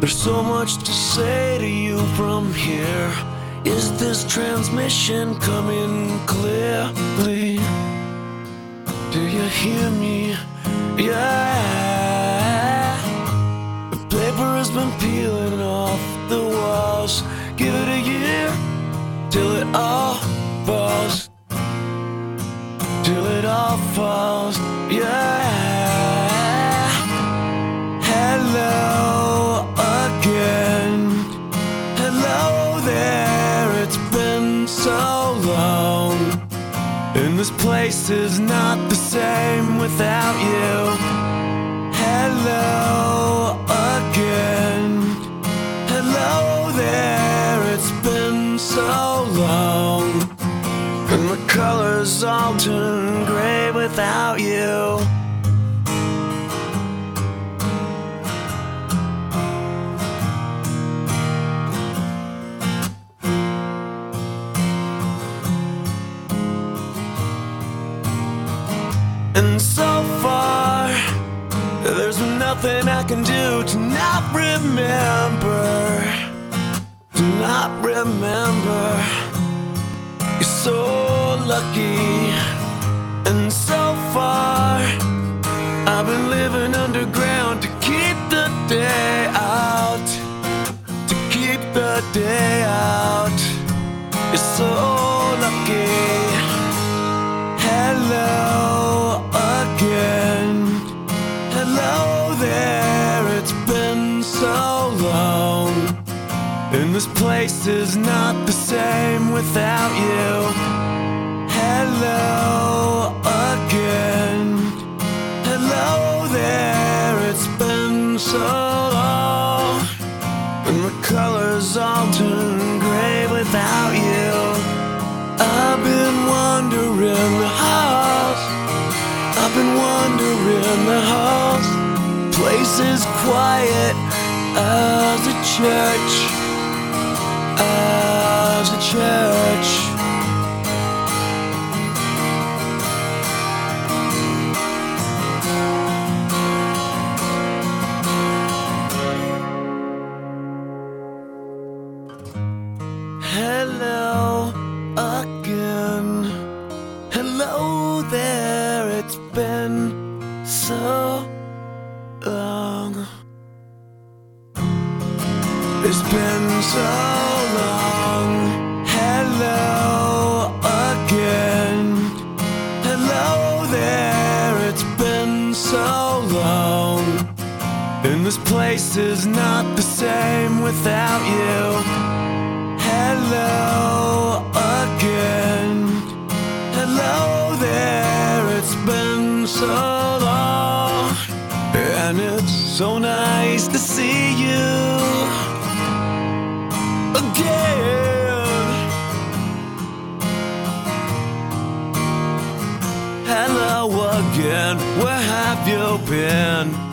There's so much to say to you from here. Is this transmission coming clearly? Do you hear me? Yeah. The paper has been peeling off the walls. Give it a year till it all falls. Till it all falls. Yeah. Hello again. Hello there. It's been so long, and this place is not the same without you. Hello again. Hello there. It's been so long, and the colors all turn gray without you. And so far, there's nothing I can do to not remember. To not remember. You're so lucky. And so far, I've been living underground to keep the day out. To keep the day out. You're so lucky. Hello again. Hello there. It's been so long, and this place is not the same without you. Hello again. Hello there. It's been so long, and the colors all turn gray without you. I've been wandering the house. I've been wandering the house. Place is quiet as a church. As a church. Hello again. Hello there. It's been so long. It's been so long. Hello again. Hello there. It's been so long, and this place is not the same without you. Hello again. Hello there. It's been so long, and it's so nice to see you again. Hello again. Where have you been?